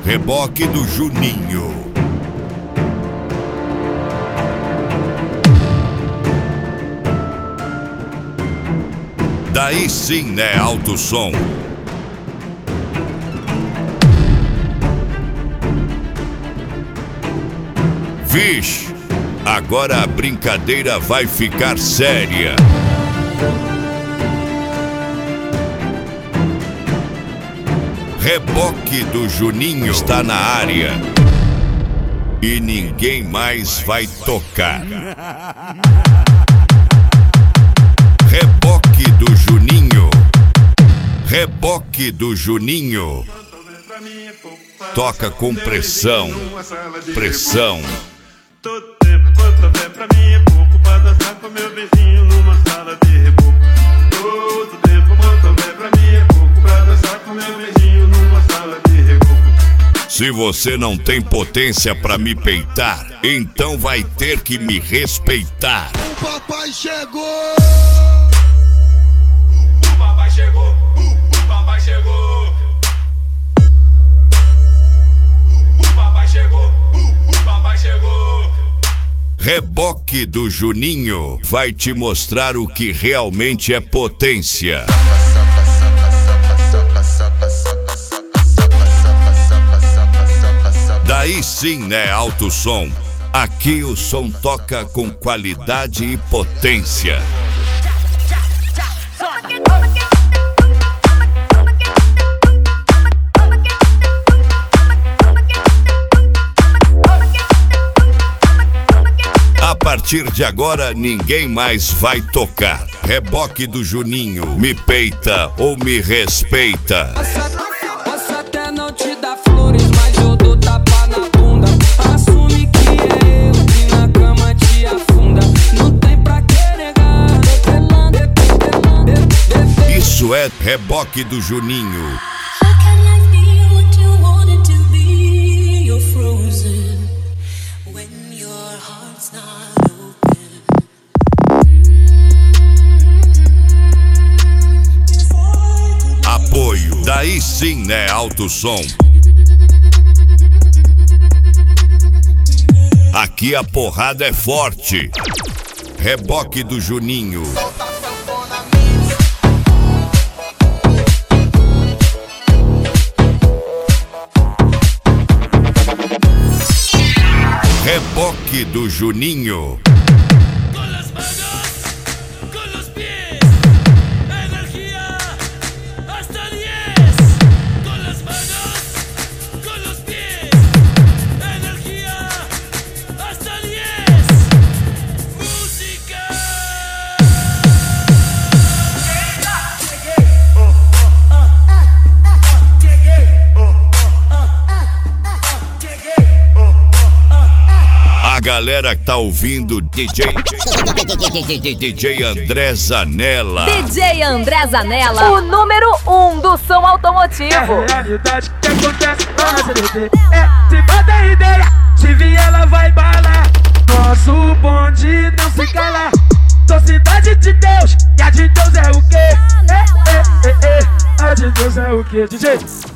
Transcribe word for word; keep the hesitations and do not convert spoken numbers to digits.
Reboque do Juninho. Daí sim, né, alto som. Vixe, agora a brincadeira vai ficar séria. Reboque do Juninho está na área e ninguém mais vai tocar. Reboque do Juninho. Reboque do Juninho. Toca com pressão. Pressão. Todo tempo quanto houver pra mim é pouco pra dançar com meu vizinho numa sala de reboco. Todo tempo quanto houver pra mim é pouco pra dançar com meu vizinho numa sala de reboco. Se você não tem potência pra me peitar, então vai ter que me respeitar. O papai chegou! O papai chegou! O papai chegou! O papai chegou! O papai chegou! Reboque do Juninho vai te mostrar o que realmente é potência. Daí sim, né, alto som. Aqui o som toca com qualidade e potência. A partir de agora, ninguém mais vai tocar. Reboque do Juninho. Me peita ou me respeita. Posso até não te dar flores, mas eu dou tapa na bunda. Assume que é eu que na cama te afunda. Não tem pra que negar. Isso é Reboque do Juninho. Apoio. Daí sim, né, alto som. Aqui a porrada é forte. Reboque do Juninho. Reboque do Juninho. A galera que tá ouvindo D J D J André Zanella. D J André Zanella, o número um do som automotivo. É a realidade que acontece lá na C D T. É, se bota ideia, se vir ela vai balar. Nosso bonde não se cala. Sou cidade de Deus, e a de Deus é o quê? É, é, é, é. A de Deus é o quê, D J?